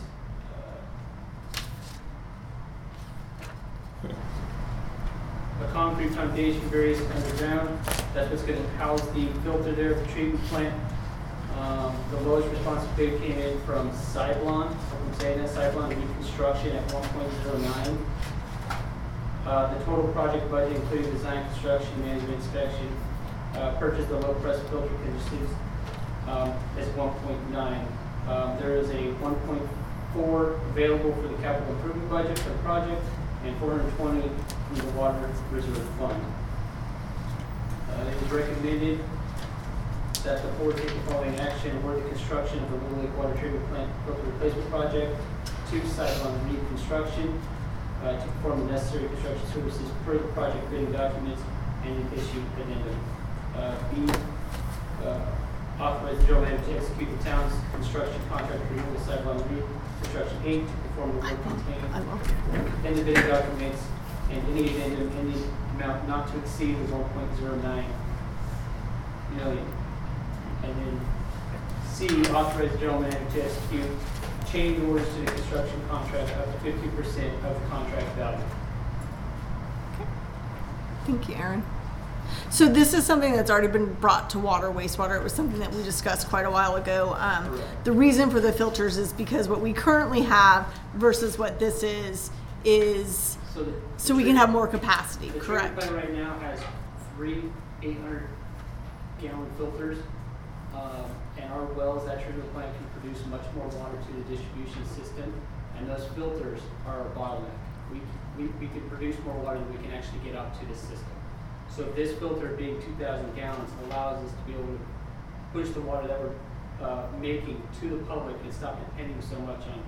uh, a concrete foundation varies underground. That's what's going to house the filter there at the treatment plant. Um, the lowest responsive bid came in from Cyblon, if I'm saying that, Cyblon Reconstruction at one point zero nine. Uh, the total project budget, including design, construction, management, inspection, uh, purchase the low pressure filter conditions, um, is one point nine. Um, there is a one point four available for the capital improvement budget for the project, and four hundred twenty from the water reserve fund. Uh, it is recommended that the board take the following action: award the construction of the Little Lake Water Treatment Plant filter replacement project to Cyclone Reed Construction uh, to perform the necessary construction services per the project bidding documents and issue addendum. Uh, B, uh, authorize the general manager to execute the town's construction contract agreement with Cyclone Reed Construction Incorporated to perform the work contained in the bidding documents and any addendum in the amount not to exceed the one point zero nine million. And then C, authorize the general manager to execute change orders to the construction contract up to fifty percent of the contract value. Thank you, Aaron. So this is something that's already been brought to water, wastewater. It was something that we discussed quite a while ago. Um, the reason for the filters is because what we currently have versus what this is, is So, the, so we can have more capacity, the correct? treatment plant right now has three eight hundred gallon filters. Um, and our wells, that treatment plant can produce much more water to the distribution system. And those filters are a bottleneck. We, we, we can produce more water than we can actually get out to the system. So this filter being two thousand gallons allows us to be able to push the water that we're uh, making to the public and stop depending so much on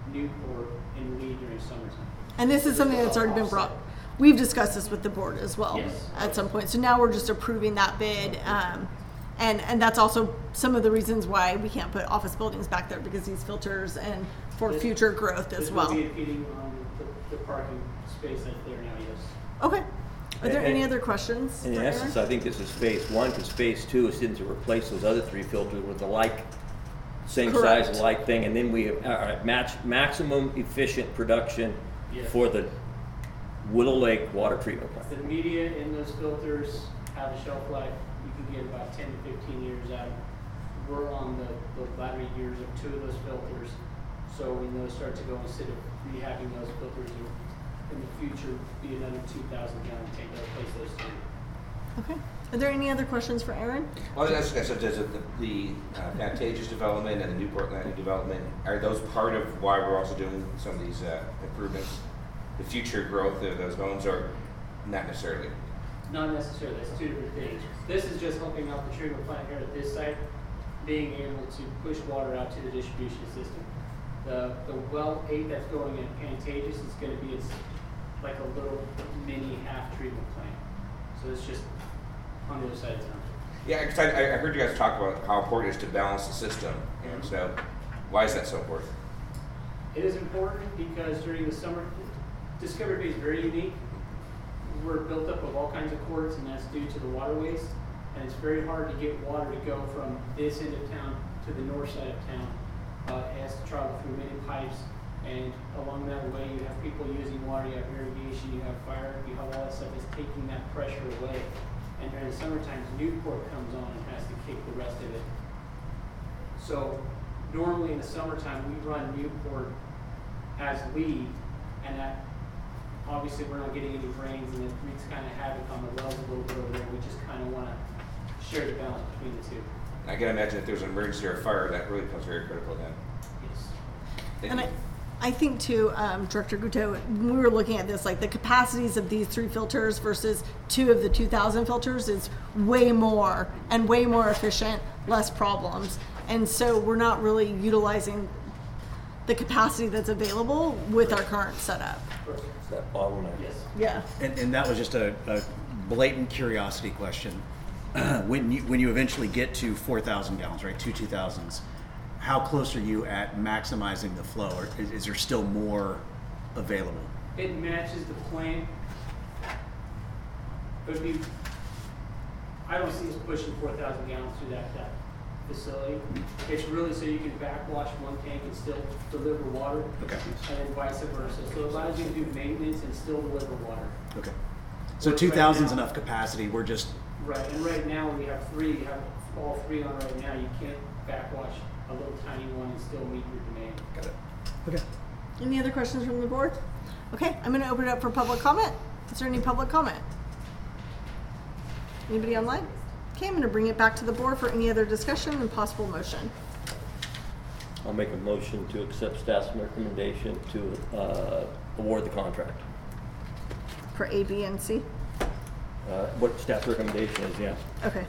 Newport and Lee during summertime. And this is something that's already been brought, we've discussed this with the board as well Yes. at some point. So now we're just approving that bid. Um, and, and that's also some of the reasons why we can't put office buildings back there, because these filters and for This- future growth as This well. will be impeding on the, the parking space that's there now, yes. Okay. Are there And- any other questions? In for essence, Aaron? I think this is phase one, because phase two is in to replace those other three filters with the like, same size, Correct. like thing, and then we have, all right, match, maximum efficient production Yes. for the Willow Lake water treatment plant. The media in those filters have a shelf life, you can get about ten to fifteen years out. We're on the, the latter years of two of those filters, so when those start to go, instead of rehabbing those filters in, in the future, be another two thousand gallon tank to replace those two. Okay. Are there any other questions for Aaron? Well, that's, that's, does it, the, the uh, Pantages development and the Newport Landing development, are those part of why we're also doing some of these uh, improvements? The future growth of those homes, or not necessarily? Not necessarily, that's two different things. This is just helping out the treatment plant here at this site, being able to push water out to the distribution system. The, the well eight that's going in Pantages is gonna be its, like a little mini half treatment plant. So it's just on the other side of town. Yeah, because I, I heard you guys talk about how important it is to balance the system, and so why is that so important? It is important because during the summer, Discovery Bay is very unique. We're built up of all kinds of courts, and that's due to the waterways. And it's very hard to get water to go from this end of town to the north side of town. Uh, it has to travel through many pipes, and along that way, you have people using water, you have irrigation, you have fire, you have all that stuff that's taking that pressure away. And during the summertime, Newport comes on and has to kick the rest of it. So normally in the summertime, we run Newport as lead, and that obviously we're not getting any rains, and it wreaks kind of havoc on the wells a little bit over there. We just kind of want to share the balance between the two. I can imagine if there's an emergency or a fire, that really becomes very critical then. Yes. Thank And you. I, I think too, um, Director Guto, when we were looking at this, like the capacities of these three filters versus two of the two thousand filters is way more and way more efficient, less problems. And so we're not really utilizing the capacity that's available with our current setup. It's that bottleneck. Yes. Yeah. And, and that was just a, a blatant curiosity question. when you when you eventually get to four thousand gallons, right, two two thousands, how close are you at maximizing the flow, or is, is there still more available? It matches the plant. It would be, I don't see us pushing four thousand gallons through that, that facility. It's really so you can backwash one tank and still deliver water. Okay. And then vice versa. So it allows you to do maintenance and still deliver water. Okay. So Right two thousand is now- enough capacity. We're just Right, and right now we have three, you have all three on right now. You can't backwash a little tiny one and still meet your demand. got it. Okay. Any other questions from the board? Okay, I'm going to open it up for public comment. Is there any public comment? Anybody online? Okay, I'm going to bring it back to the board for any other discussion and possible motion. I'll make a motion to accept staff's recommendation to uh, award the contract. For A, B, and C? Uh, What staff's recommendation is, yeah. Okay.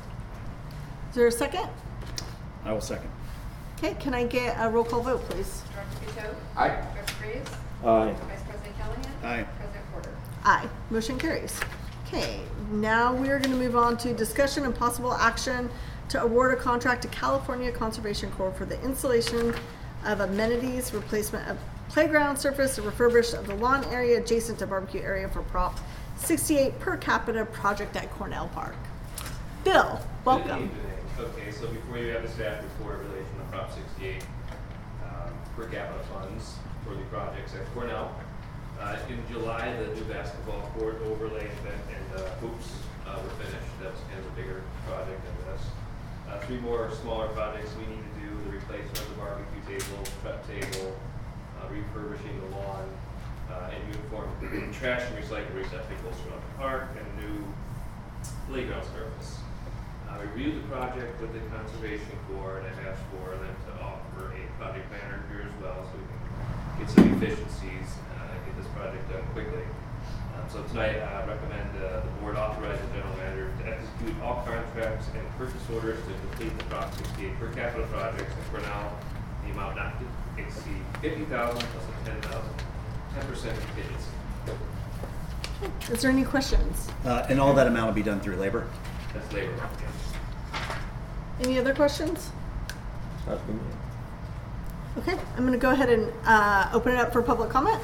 Is there a second? I will second. Okay, can I get a roll call vote, please? Director Buteau? Aye. Director Graves? Aye. Vice President Callahan? Aye. President Porter? Aye. Motion carries. Okay, now we're going to move on to discussion and possible action to award a contract to California Conservation Corps for the installation of amenities, replacement of playground surface, and refurbish of the lawn area adjacent to barbecue area for Prop sixty-eight per capita project at Cornell Park. Bill, welcome. Good evening. Okay, so before you have the staff report in relation to Prop sixty-eight um, per capita funds for the projects at Cornell. Uh, in July, the new basketball court overlay and, and uh, hoops uh, were finished. That was kind of a bigger project than this. Uh, three more smaller projects we need to do: the replacement of the barbecue table, prep table, uh, refurbishing the lawn, uh, and uniform trash and recycle receptacles throughout the park, and new playground surface. I reviewed the project with the Conservation Corps, and I've asked for them to offer a project planner here as well, so we can get some efficiencies uh, and get this project done quickly. Um, so tonight, I recommend uh, the board authorize the general manager to execute all contracts and purchase orders to complete the Prop sixty-eight per capita projects at Cornell, in the amount not to exceed fifty thousand plus a ten thousand, ten percent contingency. Is there any questions? Uh, and all that amount will be done through labor? That's labor, yes. Any other questions? Not for me. Okay, I'm gonna go ahead and uh, open it up for public comment.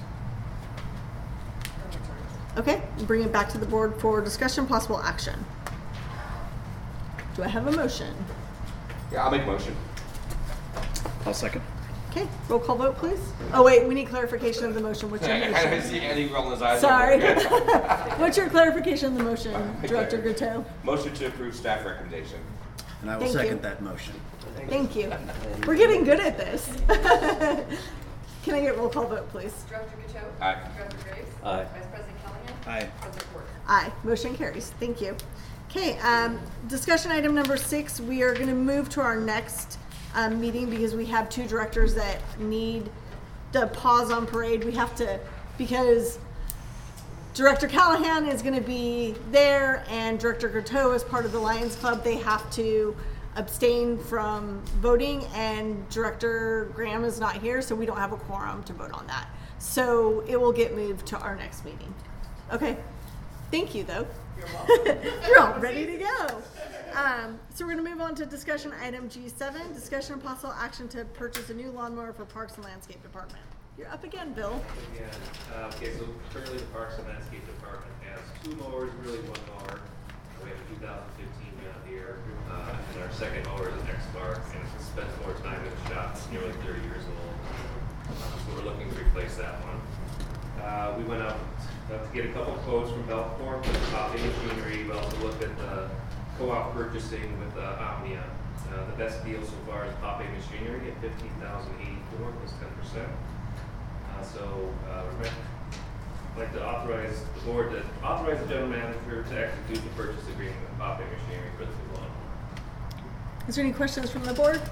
Okay, and bring it back to the board for discussion, possible action. Do I have a motion? Yeah, I'll make a motion. I'll second. Okay, roll call vote, please. Oh wait, we need clarification of the motion. What's your I kind of motion? see Andy rolling his eyes. Sorry. over there. What's your clarification of the motion, Okay. Director Gateau? Motion to approve staff recommendation. And I will Thank second you. that motion. Thank you. We're getting good at this. Can I get roll call vote, please? Director Gateau? Aye. Director Graves? Aye. Vice President Callahan? Aye. President Porter? Aye, motion carries. Thank you. Okay, um, discussion item number six, we are gonna move to our next, um, meeting because we have two directors that need the pause on parade. We have to, because Director Callahan is gonna be there and Director Gateau is part of the Lions Club. They have to abstain from voting and Director Graham is not here, so we don't have a quorum to vote on that. So it will get moved to our next meeting. Okay, thank you though. You're welcome. You're all ready to go. Um, so we're gonna move on to discussion item G seven, discussion and possible action to purchase a new lawnmower for Parks and Landscape Department. You're up again, Bill. Again, uh, okay, so currently the Parks and Landscape Department has two mowers, really one mower. We have a two thousand fifteen John Deere, uh, and our second mower is an X-Spark, and it spends more time in the shop, it's nearly thirty years old. Uh, so we're looking to replace that one. Uh, we went out uh, to get a couple quotes from Belcorp with Poppy Machinery. We also looked at the co-op purchasing with uh, Omnia. Uh, the best deal so far is Poppy Machinery at fifteen thousand eighty-four plus ten percent. Uh, so uh, we're I'd like to authorize the board to authorize the general manager to execute the purchase agreement with Poppy Machinery for the new lawnmower. Is there any questions from the board?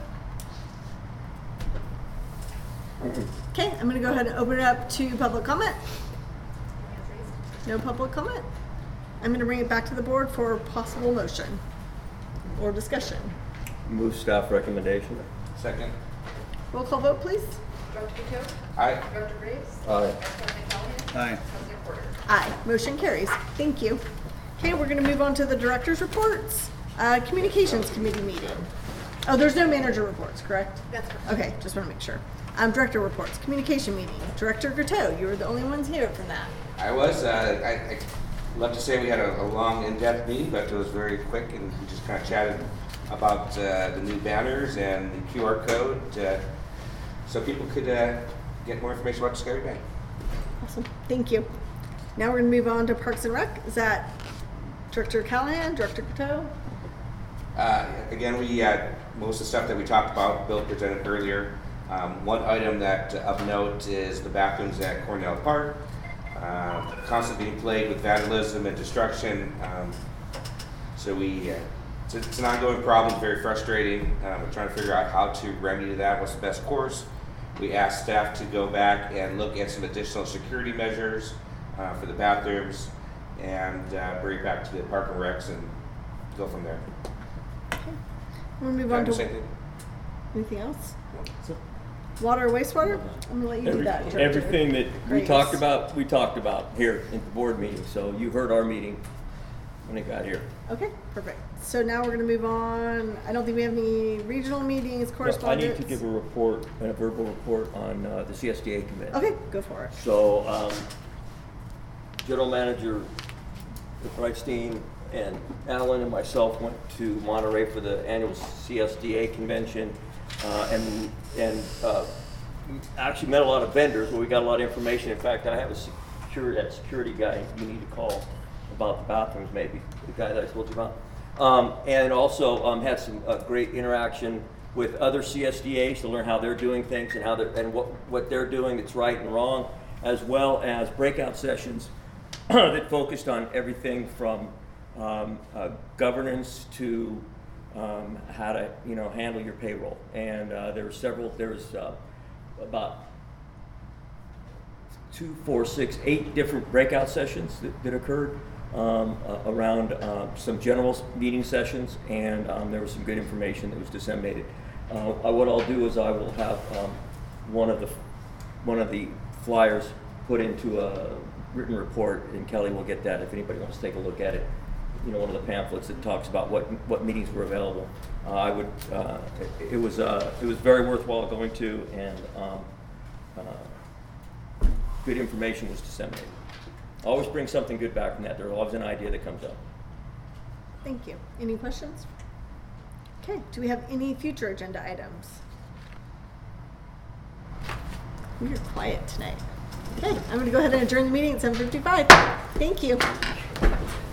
Okay, I'm gonna go ahead and open it up to public comment. No public comment? I'm gonna bring it back to the board for possible motion or discussion. Move staff recommendation. Second. Roll call vote, please. Director Gateau? Aye. Director Graves? Aye. Vice President Callahan? Aye. President Porter? Aye, motion carries. Thank you. Okay, we're gonna move on to the director's reports. Uh, communications committee meeting. Oh, there's no manager reports, correct? That's correct. Okay, just wanna make sure. Um, director reports, communication meeting. Director Gateau, you were the only ones here from that. I was, uh, I, I love to say we had a, a long, in-depth meeting, but it was very quick, and we just kind of chatted about uh, the new banners and the Q R code, uh, so people could uh, get more information about Discovery Bank. Awesome, thank you. Now we're gonna move on to Parks and Rec. Is that Director Callahan, Director Gateau? Uh, again, we, uh, most of the stuff that we talked about, Bill presented earlier. Um, one item that uh, of note is the bathrooms at Cornell Park. Uh, constantly being plagued with vandalism and destruction. Um, so we, uh, it's, a, it's an ongoing problem, it's very frustrating. Uh, we're trying to figure out how to remedy that, what's the best course. We asked staff to go back and look at some additional security measures uh, for the bathrooms and uh, bring it back to the Park and Recs and go from there. We'll move on Time to to, say anything? anything else? Water or wastewater? I'm gonna let you do Every- that, Director. Everything that we Graves. talked about, we talked about here in the board meeting, so you heard our meeting when it got here. Okay, perfect. So now we're gonna move on. I don't think we have any regional meetings, I correspondence. need to give a report, a verbal report on uh, the C S D A committee. Okay, go for it. So, um, General Manager Breitstein and Alan and myself went to Monterey for the annual C S D A convention, uh, and, and, uh, actually met a lot of vendors, where we got a lot of information. In fact, I have a security, that security guy you need to call about the bathrooms, maybe, the guy that I told you about. Um, and also, um, had some, uh, great interaction with other C S D As to learn how they're doing things and how they're, and what, what they're doing that's right and wrong, as well as breakout sessions that focused on everything from um, uh, governance to um, how to, you know, handle your payroll. And uh, there were several, there was uh, about two, four, six, eight different breakout sessions that, that occurred um, uh, around uh, some general meeting sessions, and um, there was some good information that was disseminated. Uh, I- what I'll do is I will have um, one of the one of the flyers put into a written report, and Kelly will get that if anybody wants to take a look at it. You know, one of the pamphlets that talks about what what meetings were available. Uh, I would. Uh, it, it was uh, it was very worthwhile going to, and um, uh, good information was disseminated. Always bring something good back from that. There's always an idea that comes up. Thank you. Any questions? Okay, do we have any future agenda items? We are quiet tonight. Okay, I'm gonna go ahead and adjourn the meeting at seven fifty-five. Thank you.